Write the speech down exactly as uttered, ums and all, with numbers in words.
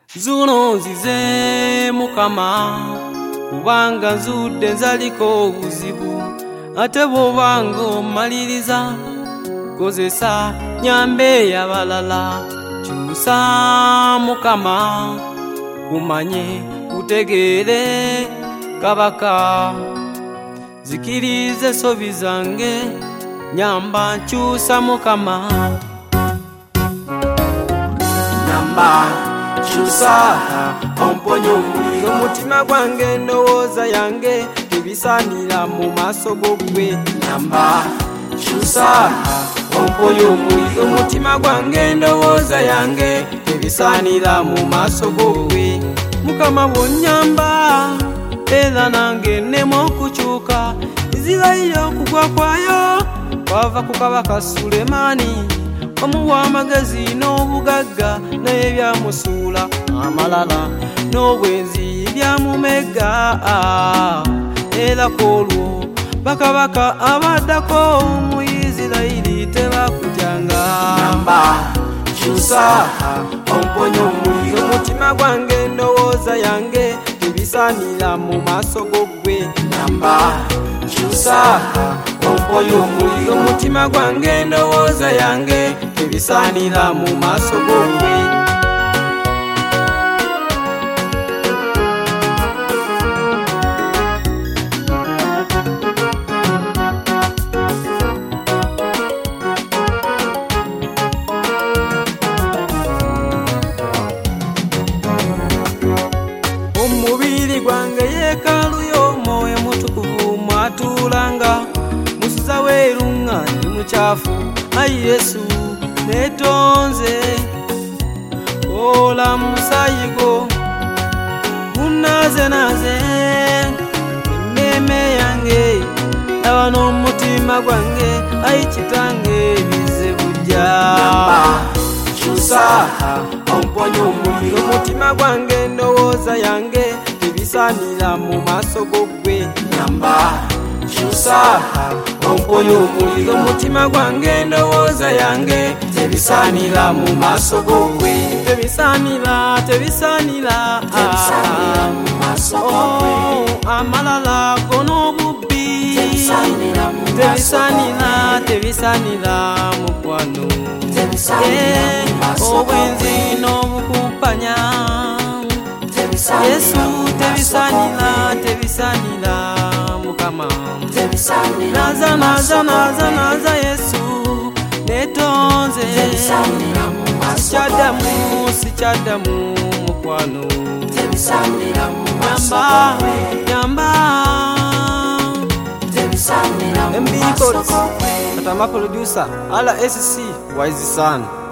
Zuno nzize Mukama kubanga nzudde nzaliko obuzibu, ate bw'obanga omaliriza kozesa nyambe y'abalala. Kyusa Mukama kumanye kutegeere Kabaka, zikirize ensobi zange nyamba nkyusa Mukama. Nyamba kyusa omponye omuliro mutima gwange, endowooza yange tebisaanira mu maaso g'ogwe. Nyamba kyusa omponye omuliro mutima gwange, endowooza yange tebisaanira mu maaso g'ogwe. Mukama bw'onnyamba era nange nnema okukyuka, Isirayiri okugwa kwayo kwava ku Kabaka Sulemaani, omuwa amagezi n'obugagga naye byamusuula amalala, n'obwenzi byamumega. Era kwolwo bakabaka abaddako mu Isirayiri tebakujanga. Nyamba kyusa omponye omuliro mutima gwange, endowooza yange tebisaanira mu maaso g'ogwe. Nyamba kyusa omponye omuliro mutima gwange, endowooza yange tebisaanira mu maaso g'ogwe. Omubiri gwange yeekaalu y'Omwoyo Mutukuvu mwatuulanga, musuza weerunga ndi mukyafu. Ayi Yesu neetonze, ola musaayi gwo gunnaazenaaze emmeeme yange, laba n'omutima gwange. Ayi Kitange bize bujja. Nyamba kyusa omponye omuliro mutima gwange, endowooza yange tebisaanira mu maaso g'ogwe. Nyamba kyusa omponye omuliro mutima gwange, endowooza yange tebisaanira mu maaso g'ogwe. Tebisaanira, tebisaanira amalala go n'obubbi, tebisaanira, tebisaanira mukwano, obwenzi n'obukumpanya. Yesu tebisaanira, tebisaanira Mukama. Naza, naza, naza, naza Yesu neetonze, sikyaddamu, sikyaddamu mukwano. Nyamba, nyamba M B Records, Katama producer, R S C Wise Son.